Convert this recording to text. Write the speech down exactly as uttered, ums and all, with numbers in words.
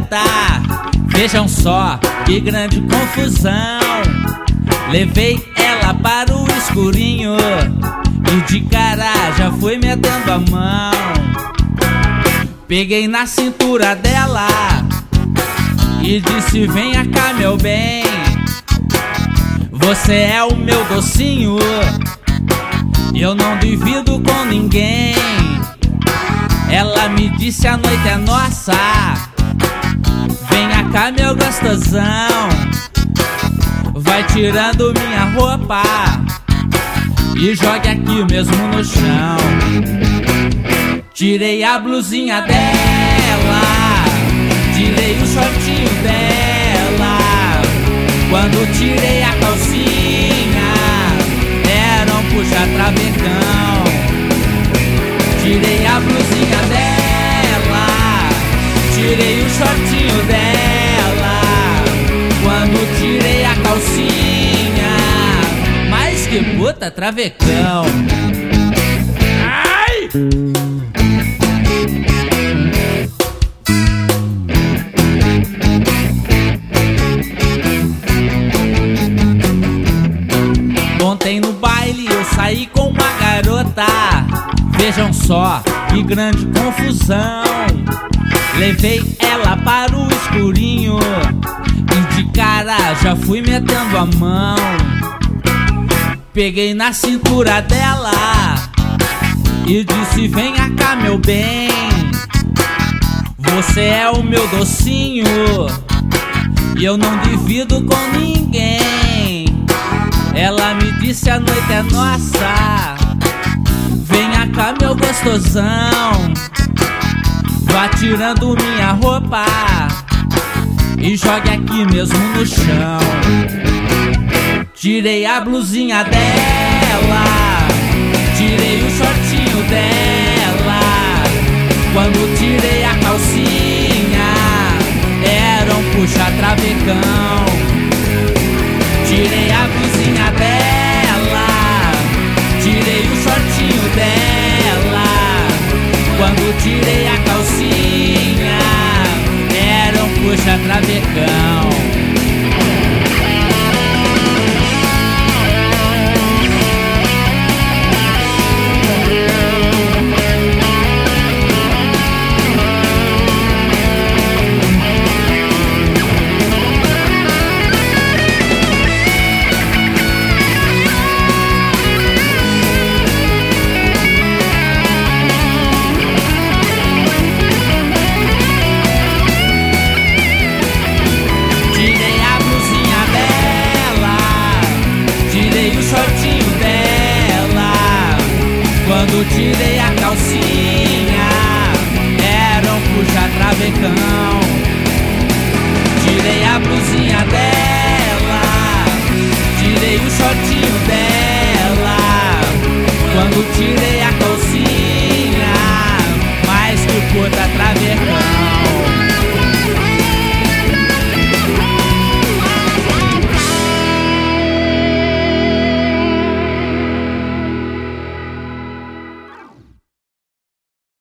garota. Vejam só que grande confusão. Levei ela para o escurinho e de cara já fui metendo a mão. Peguei na cintura dela e disse: venha cá, meu bem, você é o meu docinho, eu não divido com ninguém. Ela me disse: a noite é nossa, venha cá, meu gostosão, vai tirando minha roupa e jogue aqui mesmo no chão. Tirei a blusinha dela, tirei o shortinho dela. Quando tirei a calcinha, era um puxa-travecão. Tirei a blusinha dela, tirei o shortinho dela. Quando tirei a calcinha, mas que puta travecão. Ai! Ontem no baile eu saí com uma garota. Vejam só que grande confusão. Levei ela para o escurinho e de cara já fui metendo a mão. Peguei na cintura dela e disse: venha cá, meu bem, você é o meu docinho e eu não divido com ninguém. Ela me disse: a noite é nossa, venha cá, meu gostosão, vá tirando minha roupa e jogue aqui mesmo no chão. Tirei a blusinha dela, tirei o shortinho dela. Quando tirei a calcinha, era um puxa-travecão. Tirei a blusinha dela, tirei o shortinho dela. Quando tirei a calcinha, era um puxa-travecão. Shortinho dela, quando tirei a calcinha,